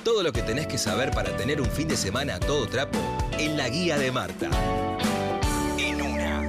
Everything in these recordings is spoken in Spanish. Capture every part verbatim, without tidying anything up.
Todo lo que tenés que saber para tener un fin de semana a todo trapo en la guía de Marta. En una.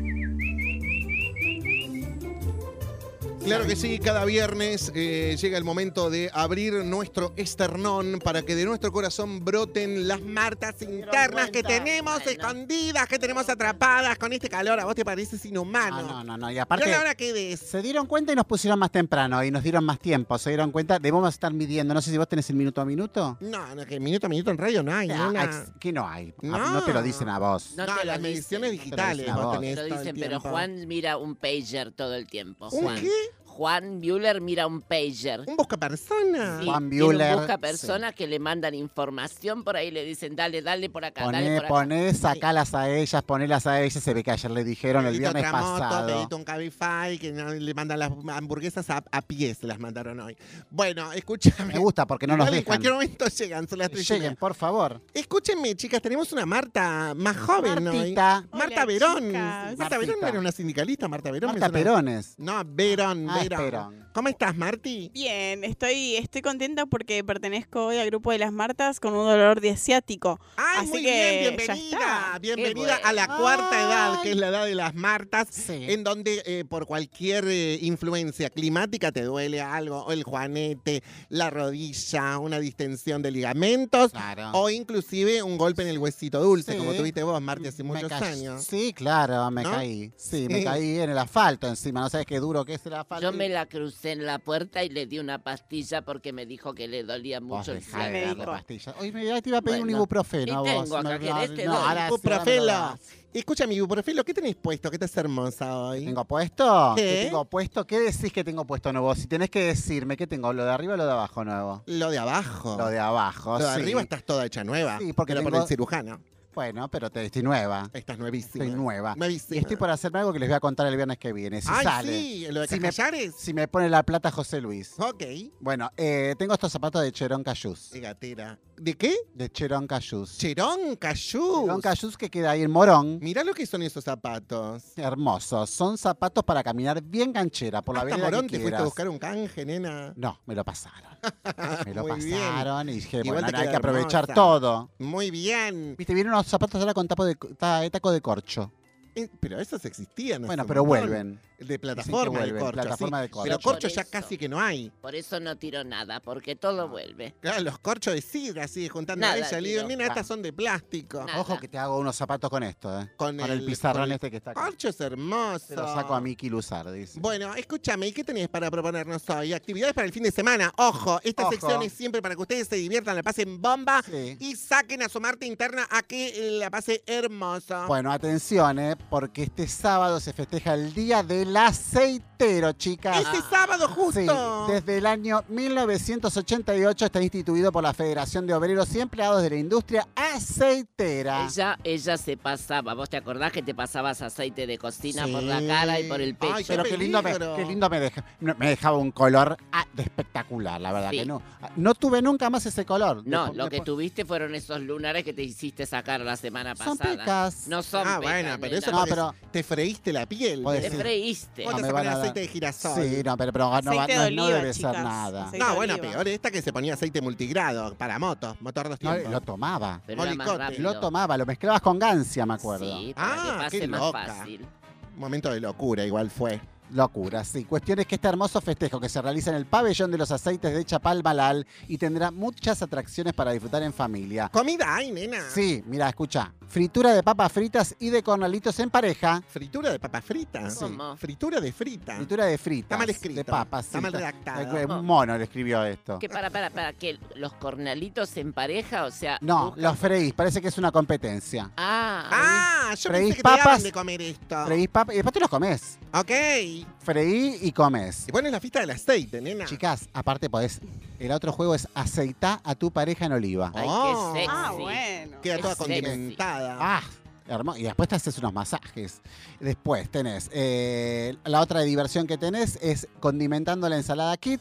Claro que sí, cada viernes eh, llega el momento de abrir nuestro esternón para que de nuestro corazón broten las Martas internas que tenemos Bueno. escondidas, que tenemos atrapadas con este calor. ¿A vos te pareces inhumano? No, no, no, no. Y ¿Pero aparte, ahora qué ves? se dieron cuenta y nos pusieron más temprano y nos dieron más tiempo. Se dieron cuenta, debemos estar midiendo. No sé si vos tenés el minuto a minuto. No, no, que minuto a minuto en radio no hay. Ah, nena. ex- ¿Qué no hay? Ah, No. No te lo dicen a vos. No No, te lo las dicen. mediciones digitales Te lo dicen a vos vos. tenés Lo todo el dicen, pero tiempo. Juan mira un pager todo el tiempo. ¿Un Juan. qué? Juan Bueller mira un pager. ¿Un busca persona? Sí, Juan tiene Bueller, un busca personas que le mandan información por ahí, le dicen, dale, dale por acá, dale Poné, por acá. poné, sacalas a ellas, ponelas a ellas. Se ve que ayer le dijeron el Pedite viernes otra moto, pasado. pedite un Cabify, que no, le mandan las hamburguesas a, a pie, se las mandaron hoy. Bueno, escúchame. Me gusta porque no nos Igual en dejan. cualquier momento llegan, son las tres y Lleguen, media. por favor. Escúchenme, chicas, tenemos una Marta más joven hoy. Martita. Marta Hola, Verón. chicas. Marta Martita. Verón no era una sindicalista, Marta Verón. Marta me suena- Perones. No, Verón, Ah, es Verón. Perón. ¿Cómo estás, Marti? Bien, estoy, estoy contenta porque pertenezco hoy al grupo de las Martas con un dolor de ciático. Ay, Así muy que bien, ya bienvenida. está. Bienvenida Qué a la bueno. cuarta edad, Ay. que es la edad de las Martas, Sí. en donde eh, por cualquier eh, influencia climática te duele algo, o el juanete, la rodilla, una distensión de ligamentos, Claro. o inclusive un golpe en el huesito dulce, Sí. como tuviste vos, Marti, hace Me muchos ca- años. Sí, claro, me ¿No? caí. Sí, Sí. me caí en el asfalto encima. No sabes qué duro que es el asfalto. Yo me la crucé en la puerta y le di una pastilla porque me dijo que le dolía Vos mucho el dejá de me darle dijo. pastillas. Hoy me ya te iba a pedir un Bueno, ibuprofeno a y vos. tengo acá, Me- ¿querés? Te no, doy. ahora sí, ahora me lo Ibuprofeno. das. Escúchame, ibuprofeno, ¿qué tenés puesto? ¿Qué estás hermosa hoy? ¿Tengo puesto? ¿Qué? tengo puesto? ¿Qué decís que tengo puesto nuevo? Si tenés que decirme, ¿qué tengo? ¿Lo de arriba o lo de abajo nuevo? Lo de abajo. Lo de abajo, Lo de sí. arriba estás toda hecha nueva. Sí, porque pero por tengo- el cirujano. Bueno, pero te, estoy nueva. Estás nuevísima. Estoy nueva. Nuevísima. Y estoy por hacerme algo que les voy a contar el viernes que viene. Si Ay, sale. sí, lo de Si me- Cajallares. Si me pone la plata José Luis. Ok. Bueno, eh, tengo estos zapatos de Cherón Cayús. De gatera. ¿De qué? De Cherón Cayús. Cherón Cayús. Cherón Cayús que queda ahí en Morón. Mirá lo que son esos zapatos. Hermosos. Son zapatos para caminar bien ganchera por la Hasta vereda Morón que te fuiste quieras. a buscar un canje, nena. No, me lo pasaron. Me lo Muy bien. pasaron y dije, Igual bueno, te hay queda que aprovechar hermosa. todo. Muy bien. Viste, vienen unos zapatos ahora con tapo de, ta- taco de corcho. Eh, Pero esos existían. Bueno, hace un pero montón. vuelven. De plataforma vuelven, de corcho. plataforma sí. de corcho. Pero corcho Por ya eso. casi que no hay. Por eso no tiro nada, porque todo vuelve. Claro, los corchos de sidra, así, juntando Nada, a ella. Le digo, tiro. nena, Ah. estas son de plástico. Nada. Ojo que te hago unos zapatos con esto, ¿eh? Con Con el el- pizarrón con el- este que está acá. Corcho es hermoso. Se lo saco a Miki Luzar, dice. Bueno, escúchame, ¿y qué tenés para proponernos hoy? Actividades para el fin de semana. Ojo, esta Ojo. sección es siempre para que ustedes se diviertan, la pasen bomba Sí. y saquen a su Marta interna a que eh, la pase hermosa. Bueno, atención, ¿eh? Porque este sábado se festeja el Día del Aceitero, chicas. Este sábado justo. Sí, desde el año mil novecientos ochenta y ocho está instituido por la Federación de Obreros y Empleados de la Industria Aceitera. Ella, ella se pasaba, ¿vos te acordás que te pasabas aceite de cocina Sí. por la cara y por el pecho? Ay, Pero qué lindo, me, peligro. qué lindo me, deja- me me dejaba un color ah, de espectacular, la verdad Sí. que no. No tuve nunca más ese color. No, Después- lo que después- tuviste fueron esos lunares que te hiciste sacar la semana Son pasada. pecas. No son Ah, pecas, bueno, pero eso nena. No, porque pero- te freíste la piel. Puede Te ser. freíste. ¿Cómo te me vas a van poner a dar- aceite de girasol? Sí, no, pero, pero no, no, Aceite no de oliva, debe ser chicas. nada. Aceite No, de bueno, oliva. peor esta que se ponía aceite multigrado para motos, motor dos No, tiempos. lo tomaba. Pero era más Molicote. rápido. Lo tomaba, lo mezclabas con gancia, me acuerdo. Sí, para Ah, que pase qué más loca. fácil. Momento de locura, igual fue. Locura, sí. Cuestión es que este hermoso festejo que se realiza en el pabellón de los aceites de Chapalmalal y tendrá muchas atracciones para disfrutar en familia. Comida hay, nena. Sí, mira, escucha. Fritura de papas fritas y de cornalitos en pareja. Fritura de papas fritas. Sí. ¿Cómo? Fritura de frita. Fritura de fritas. Está mal escrito. De papas, Está sí, mal redactado. eh, Un mono le escribió esto. Que para, para, para, que los cornalitos en pareja, o sea. No, buscan- los freís. Parece que es una competencia. Ah, Ah, yo Freís pensé que te daban papas. de comer esto. Freís papas y después te los comes. Ok. Freí y comes. Y pones la fiesta del aceite, nena. Chicas, aparte podés. El otro juego es aceitá a tu pareja en oliva. ay, Oh. qué sexy. Ah, bueno. Queda Qué toda sexy. condimentada. Ah, hermoso. Y después te haces unos masajes. Después tenés, eh, la otra diversión que tenés es condimentando la ensalada Kids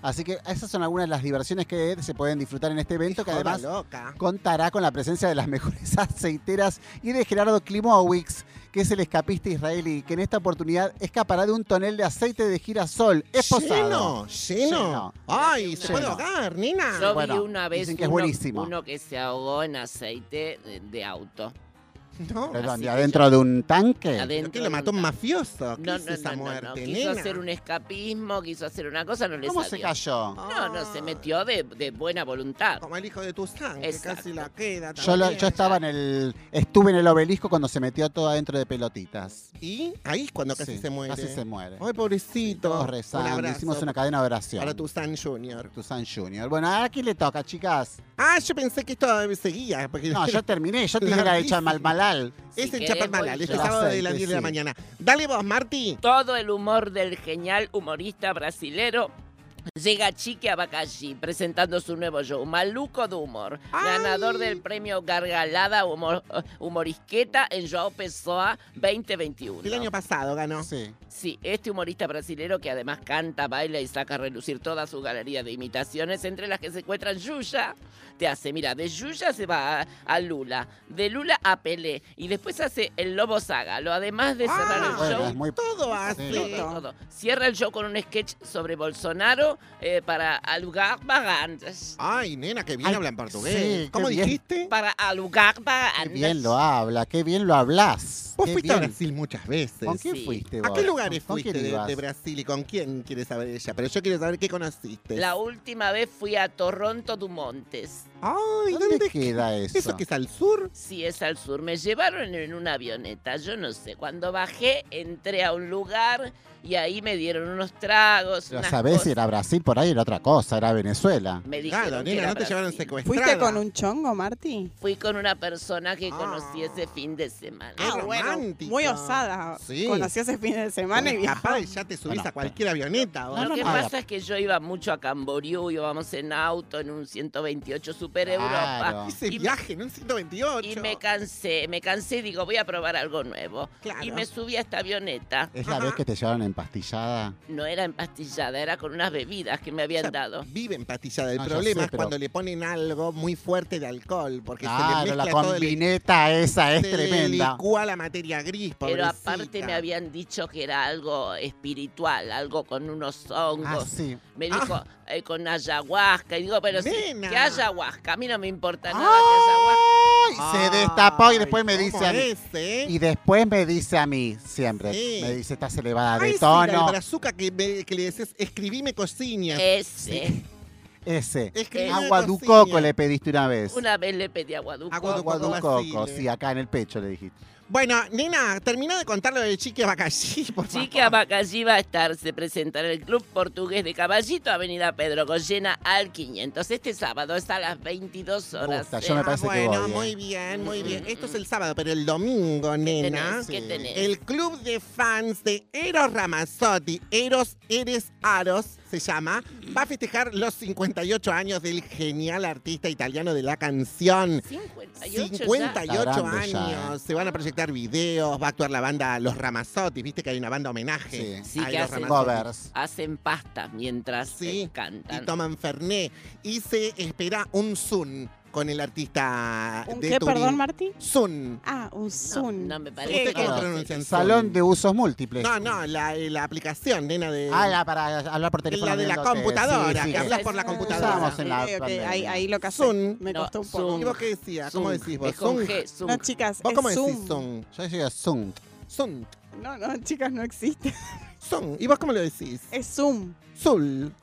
Así que esas son algunas de las diversiones que se pueden disfrutar en este evento, que Joda además loca. contará con la presencia de las mejores aceiteras y de Gerardo Klimowicz, que es el escapista israelí, que en esta oportunidad escapará de un tonel de aceite de girasol esposado. Lleno, lleno. Lleno. Ay, se Lleno. puede ahogar, nena. Yo Bueno, vi una vez dicen que es uno, buenísimo. uno que se ahogó en aceite de, de auto. No. ¿Pero Así dónde? que ¿Adentro de un tanque? Adentro ¿Qué lo de mató un un ta- mafioso? ¿Qué No, es no, esa no, no, muerte, no. Quiso nena? hacer un escapismo, quiso hacer una cosa, no le ¿Cómo salió. se cayó? No, no, se metió de, de buena voluntad. Como el hijo de Tuzán, que Exacto. casi la queda. Yo, lo- también. yo estaba en el. Estuve en el obelisco cuando se metió todo adentro de pelotitas. ¿Y? Ahí es cuando casi Sí, se muere. Casi se muere. Ay, pobrecito. Todos Un rezando. abrazo Hicimos una cadena de oración. para Tuzán Junior. Tuzán Junior. Bueno, ¿a quién le toca, chicas? Ah, yo pensé que esto seguía. Porque No, yo terminé. Yo tenía la de Larguísimo. Chamalmalal. Es Si en querés, Chapadmalal, voy este yo. sábado de Aceite, las diez de la sí. mañana. Dale vos, Marti. Todo el humor del genial humorista brasilero. Llega Chique Abacaxi presentando su nuevo show, Maluco de Humor, ¡Ay! ganador del premio Gargalada humor, Humorisqueta en Joao Pessoa veinte veintiuno. El año pasado ganó. Sí. Sí, este humorista brasilero que además canta, baila y saca a relucir toda su galería de imitaciones, entre las que se encuentran Yuya, te hace, mira, de Yuya se va a, a Lula, de Lula a Pelé, y después hace el Lobo Saga, lo además de cerrar Ah, el Bueno, show. es muy. Todo hace. Sí. Todo, todo. Cierra el show con un sketch sobre Bolsonaro eh, para alugar vagantes. Ay, nena, que bien Ay, hablan portugués. sí, ¿Cómo qué bien. dijiste? Para alugar Qué vagantes. bien lo habla, qué bien lo hablas. Vos qué fuiste a bien. Brasil muchas veces. ¿Con quién Sí. fuiste ¿A vos? qué lugares ¿Con fuiste quién de, ibas? de Brasil y con quién quiere saber ella? Pero yo quiero saber qué conociste. La última vez fui a Toronto du Montes. Ay, ¿Dónde, ¿dónde, queda eso? ¿Eso que es al sur? Sí, es al sur. Me llevaron en una avioneta, yo no sé. Cuando bajé, entré a un lugar y ahí me dieron unos tragos, Pero unas sabés si cosas. era Brasil, por ahí era otra cosa, era Venezuela. Me dijeron Claro, que nena, era no te llevaron Brasil. secuestrada. ¿Fuiste con un chongo, Marti? Fui con una persona que Ah. conocí ese fin de semana. Qué Ah, bueno, romántico. muy osada. Sí. Conocí ese fin de semana y viajó. Capaz ya te subís Bueno, a cualquier avioneta. ¿o Lo no? que no, pasa es que yo iba mucho a Camboriú, íbamos en auto, en un ciento veintiocho Super Europa. Claro. Ese Y me- viaje en un ciento veintiocho. Y me cansé, me cansé y digo, voy a probar algo nuevo. Claro. Y me subí a esta avioneta. ¿Es la Ajá. vez que te llevaron empastillada? No era empastillada, era con unas bebidas que me habían O sea, dado. Vive empastillada. El No, ya problema sé, es pero- cuando le ponen algo muy fuerte de alcohol. Porque se le Claro, mezcla la todo el combineta esa es se le tremenda. licúa la materia gris, Pero pobrecita. aparte me habían dicho que era algo espiritual, algo con unos Ah, hongos. sí. Me dijo eh, con ayahuasca. Y digo, pero sí, Nena. ¿qué ayahuasca? A mí no me importa nada que ayahuasca. Ay, se destapó y después Ay, me ¿cómo dice a mí. es, eh? Y después me dice a mí, siempre, Sí. me dice, estás elevada Ay, de sí, la del tono. brazuca que, me- que le decís, escribime cocina. Ese. Ese. Escribime Agua du cocina. coco le pediste una vez. Una vez le pedí agua du Agua coco. Agua du Coco coco, Basile. sí, acá en el pecho le dijiste. Bueno, nena, termina de contar lo de Chique Abacaxi, por favor. Chique Abacallí va a estar, se presentará en el Club Portugués de Caballito, Avenida Pedro Goyena, al quinientos. Este sábado es a las veintidós horas. gusta, ¿eh? yo me Ah, parece que bueno, voy, eh. muy bien, muy bien. Esto es el sábado, pero el domingo, nena. tenés? ¿Qué Sí. tenés? El club de fans de Eros Ramazzotti, Eros Eres Aros, se llama, va a festejar los cincuenta y ocho años del genial artista italiano de la canción. cincuenta y ocho ya. cincuenta y ocho Está grande ya, años. eh. Se van a proyectar videos, va a actuar la banda Los Ramazzotti. Viste que hay una banda homenaje Sí, a que Eros hacen Ramazzotti. Covers. Hacen pasta mientras Sí, eh, cantan. Y toman Fernet. Y se espera un Zoom con el artista ¿Un de qué, Turín. perdón, Marti? Zoom. Ah, un No, Zoom. no me ¿Usted parece. cómo no. pronuncian Zoom? Salón de usos múltiples. No, no, la, la aplicación, nena, de... Ah, la para hablar por teléfono. La de la viéndote. computadora, Sí, que sí, hablas que por la Ah, computadora. Usábamos en la Ok, ok, pandemia. ahí, ahí lo casé. Zoom. Me No, costó un poco. Zoom. ¿Y vos qué decías? ¿Cómo Zoom. decís vos? Es con Zoom. G, Zoom. No, chicas, ¿Vos es cómo Zoom. decís Zoom? Yo decía Zoom. Zoom. No, no, chicas, no existe. Zoom. ¿Y vos cómo lo decís? Es Zoom. Zul.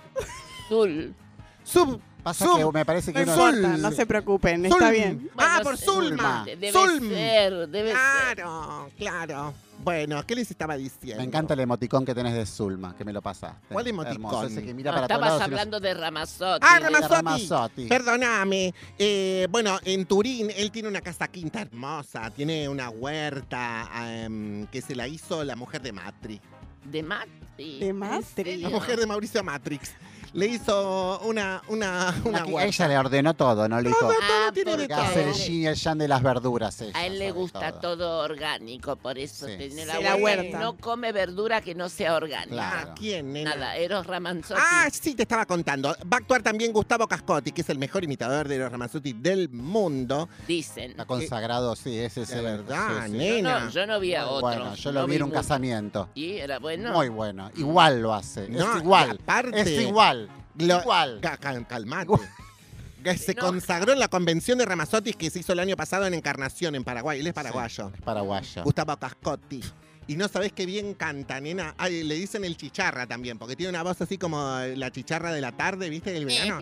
Zul. Sub. Pasa Zoom. que me parece que No uno... importa, no se preocupen, está Zulm. bien. Ah, Bueno, por sí, Zulma. Debe Zulm. ser, debe ser. Claro, claro. Bueno, ¿qué les estaba diciendo? Me encanta el emoticón que tenés de Zulma, que me lo pasaste. ¿Cuál emoticón? Hermoso, ese que mira No, para todos estabas lados y no- hablando de Ramazzotti. Ah, de- Ramazzotti. Ramazzotti. Perdóname. Eh, bueno, en Turín él tiene una casa quinta hermosa. Tiene una huerta em, que se la hizo la mujer de Matri. De Matri. De ¿En Matri. serio? La mujer de Mauricio Matrix. Le hizo una, una, una Aquí- huerta. ella le ordenó todo, ¿no? Le dijo Todo, Ah, tiene de porque que todo. hacer el yin y el yang de las verduras. ella A él le sabe gusta todo. todo orgánico, por eso Sí. tiene Sí, la, la huerta. huerta. No come verdura que no sea orgánica. Claro. ¿A quién, nena? Nada, Eros Ramazzotti. Ah, sí, te estaba contando. Va a actuar también Gustavo Cascotti, que es el mejor imitador de los Ramazzotti del mundo. Dicen. Está consagrado, sí, ese es De el- verdad, sí, sí. nena. No, yo no vi a Muy otro. bueno, yo lo no vi en un mucho. casamiento. Y era bueno. Muy bueno. Igual lo hace. No, es igual. y aparte, es igual. lo- igual. Ca- cal- calmate. Igual. Que se No. consagró en la convención de Ramazzotti que se hizo el año pasado en Encarnación, en Paraguay. Él es paraguayo. Es paraguayo. Gustavo Cascotti. Y no sabés qué bien canta, nena. Ay, le dicen el chicharra también, porque tiene una voz así como la chicharra de la tarde, ¿viste? Del verano.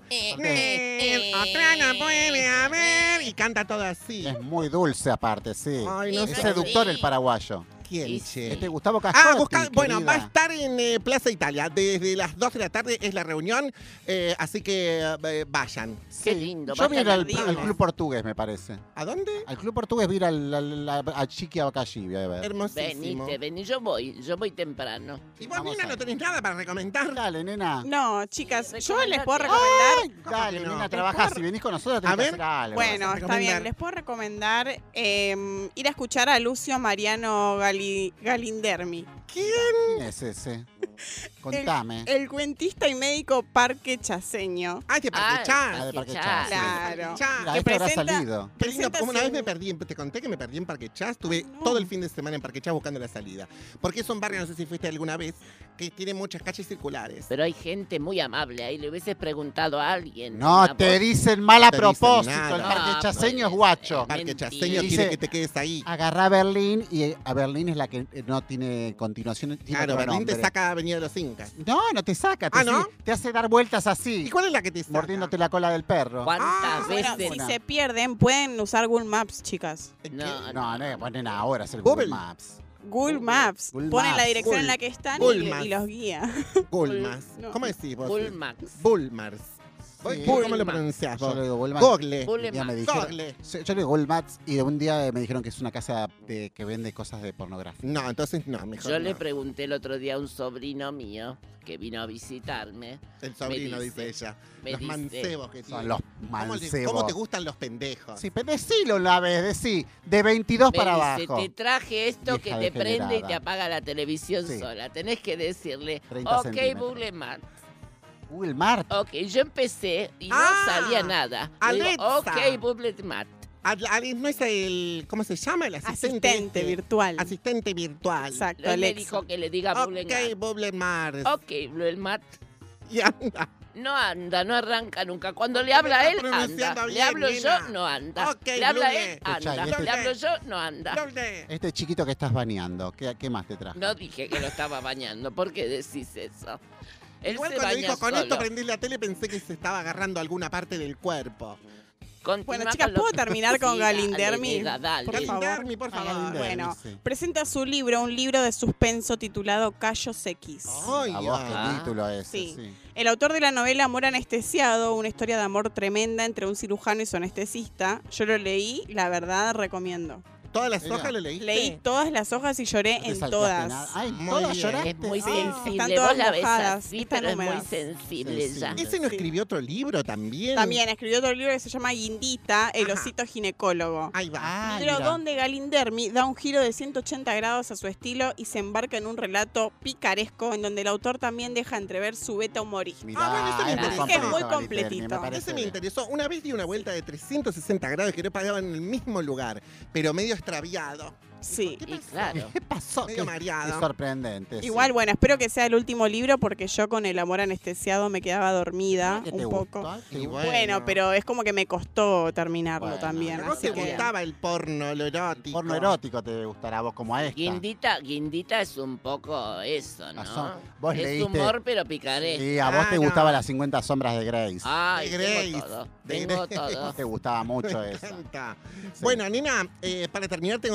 Eh, Otra no puede haber. Y canta todo así. Es muy dulce aparte, sí. Ay, no es sé. seductor el paraguayo. ¿Quién, Y che? Este Gustavo Cascotti, Ah, busca- bueno, va a querida. estar en eh, Plaza Italia. Desde las dos de la tarde es la reunión, eh, así que eh, vayan. Qué Sí. lindo. Yo vi vayan al, al día. al Club Portugués, me parece. ¿A dónde? Al Club Portugués vi al, al- al- a Chiqui Abacaxi, voy a ver. Hermosísimo. Venite, vení, yo voy, yo voy temprano. Y vos, Vamos nena, a no ver. tenés nada para recomendar. Dale, nena. No, chicas, yo les Recomendate. puedo recomendar. ¿Cómo Dale, que no? nena, ¿Les trabajás. puedo- Si venís con nosotros tenés A que ver. hacer algo. Bueno, vas a está recomendar? bien. Les puedo recomendar eh, ir a escuchar a Lucio Mariano Gali- Galindermi, ¿Quién? ¿Quién es ese? Contame. el cuentista y médico parque chaseño. Ay, de Parque Ah, Chas. Ah, de Parque Chas. Chas. Claro. Chas. Mira, que este habrá presenta- salido. Qué lindo, presenta como una vez su- me perdí, en- te conté que me perdí en Parque Chas, estuve No. todo el fin de semana en Parque Chas buscando la salida. Porque es un barrio, no sé si fuiste alguna vez, que tiene muchas calles circulares. Pero hay gente muy amable ahí. Le hubieses preguntado a alguien. No, Una te voz- dicen mal a No te dicen propósito. nada. El parque Ah, chaseño puede es guacho. ser. Parque Mentira. Chaseño Dice- quiere que te quedes ahí. Agarrá a Berlín y a Berlín es la que eh, no tiene continuación. Tiene Claro, otro Berlín te nombre. saca Avenida de los Incas. No, no te saca. Te, Ah, ¿no? sí, te hace dar vueltas ¿Y así, cuál es la que te saca? mordiéndote la cola del perro. ¿Cuántas Ah, Bueno, veces? si se pierden, pueden usar Google Maps, chicas. ¿Qué? No, No, no, ponen ahora es el Google. Google Maps. Google Maps. Google Ponen la Maps. dirección en Google. la que están Google y, Maps. y los guía. Bulmas. No. ¿Cómo decís vos? Bullmax. Bulmars. ¿Vos Sí. ¿Cómo lo Bullmax. pronunciás Yo vos? le digo Google Maps. Google. Google Un día me Maps. dijeron- Google. Yo yo le digo Google Maps y un día me dijeron que es una casa de, que vende cosas de pornografía. No, entonces no, mejor Yo no. le pregunté el otro día a un sobrino mío que vino a visitarme. El sobrino, me dice, dice, ella. me Los dice. mancebos que Son tienen. los ¿Cómo, le- mancebos. ¿Cómo te gustan los pendejos? Sí, pero decilo una vez, decí. De veintidós Me para dice, abajo. te traje esto Vieja que te prende y degenerada. te apaga la televisión Sí. sola. Tenés que decirle, treinta ok, centímetros. Google Maps. Google Maps. Ok, yo empecé y no Ah, salía nada. Le digo, Alexa. ok, Google Maps. Al- al- ¿No es el. ¿Cómo se llama? El asistente. Asistente este? virtual. Asistente virtual. Exacto, Él me Alexa. dijo que le diga Google Ok, Maps. Google Mars. Ok, Google Maps. Y anda. No anda, no arranca nunca. Cuando le habla a está él, pronunciando anda. Le bien, hablo nena. yo, no anda. Ok, le habla a Google. él, Escuchá, anda. y este- Le hablo yo, no anda. Google. Este chiquito que estás baneando, ¿qué, qué más te trajo? No dije que lo estaba bañando. ¿Por qué decís eso? Él Igual se cuando baña dijo con solo. esto prendí la tele pensé que se estaba agarrando alguna parte del cuerpo. Continúa Bueno, chicas, con lo ¿puedo que- terminar con Sí, Galindermi? dale, dale. Por Galindermi, favor. por Ah, favor. Bueno, Sí. presenta su libro, un libro de suspenso titulado Callos X. Ay, A vos, ah. qué título ese, Sí. sí. El autor de la novela Amor Anestesiado, una historia de amor tremenda entre un cirujano y su anestesista. Yo lo leí, la verdad recomiendo. ¿Todas las Mira. hojas lo leíste? Leí todas las hojas y lloré No te en salteaste todas. nada. Ay, Muy ¿todas bien. lloraste? Es muy Sí, sensible. están Vos todas la ves mojadas, así, están pero es muy húmedas. sensible Sensible. ella. ¿Ese no Sí. escribió otro libro también? También escribió otro libro que se llama Guindita, el Ajá. osito ginecólogo. Ahí va. Ah, Libro mira. donde Galindermi da un giro de ciento ochenta grados a su estilo y se embarca en un relato picaresco en donde el autor también deja entrever su beta humorística. Mirá, Ah, bueno, ese me es muy interesa. completo, Es muy Galindermi, completito. me parece Ese me bien. interesó. Una vez di una vuelta de trescientos sesenta grados que no pagaba en el mismo lugar, pero medio extraviado. Sí. ¿Qué Y pasó? claro. ¿Qué pasó? Medio Qué- mareado. qué sorprendente. sí. Igual, bueno, espero que sea el último libro porque yo con el amor anestesiado me quedaba dormida ¿Qué un te poco. gustó? ¿Te Y gustó? bueno. Bueno, pero es como que me costó terminarlo Bueno, también. ¿A vos así te que- gustaba el porno, lo erótico? Porno erótico te gustará a vos como a esta. Guindita, Guindita es un poco eso, ¿no? Ah, son- vos es leíste- humor, pero picaré. Sí, a vos te Claro. gustaban las cincuenta sombras de Grace. Ay, De tengo Grace, todo. de Tengo Grace. todo. Te gustaba mucho Me eso. encanta. Sí. Bueno, nena, eh, para terminar tengo que agradecer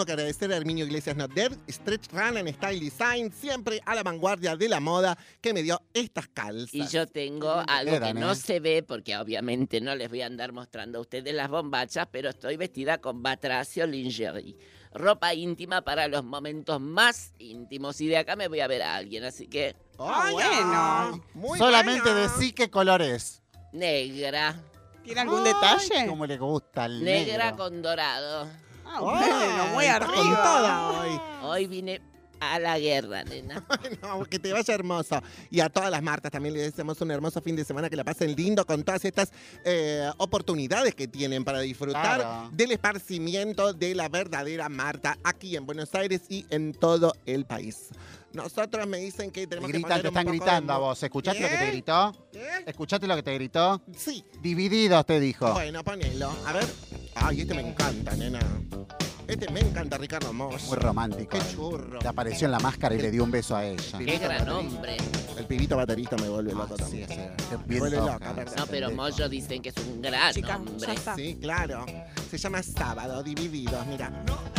Herrera, Herminio Iglesias Not Dead, Stretch Run and Style Design, siempre a la vanguardia de la moda, que me dio estas calzas. Y yo tengo Qué bien te algo quedan, que no ¿eh? se ve, porque obviamente no les voy a andar mostrando a ustedes las bombachas, pero estoy vestida con Batracio Lingerie. Ropa íntima para los momentos más íntimos. Y de acá me voy a ver a alguien, así que Ah, Ay, bueno. muy Solamente buena. decí qué color es. negra. ¿Tiene algún Ay, detalle? cómo le gusta el Negra negro. con dorado. Ah, bueno, muy Ay, está con arriba. toda hoy. Hoy vine a la guerra, nena. No, que te vaya hermoso. Y a todas las Martas también les deseamos un hermoso fin de semana, que la pasen lindo con todas estas eh, oportunidades que tienen para disfrutar Claro. del esparcimiento de la verdadera Marta aquí en Buenos Aires y en todo el país. Nosotros me dicen que Te tenemos que gritan, poner te un están poco gritando de a mu- vos. ¿Escuchaste lo que te ¿Qué? gritó? ¿Qué? ¿Escuchaste lo que te gritó? Sí. Divididos, te dijo. Bueno, ponelo. A ver. Ay, este me encanta, nena. Este me encanta, Ricardo Moss. Muy romántico. Qué eh. churro. Le apareció en la máscara y le dio un beso a ella. Qué gran hombre. El pibito baterista me vuelve loco Ah, sí, también. ese, qué Me bien vuelve toca. loca, ¿verdad? No, pero pendejo. Moyo dicen que es un gran Chica, hombre. ya está. Sí, claro. Se llama Sábado, Divididos, mira.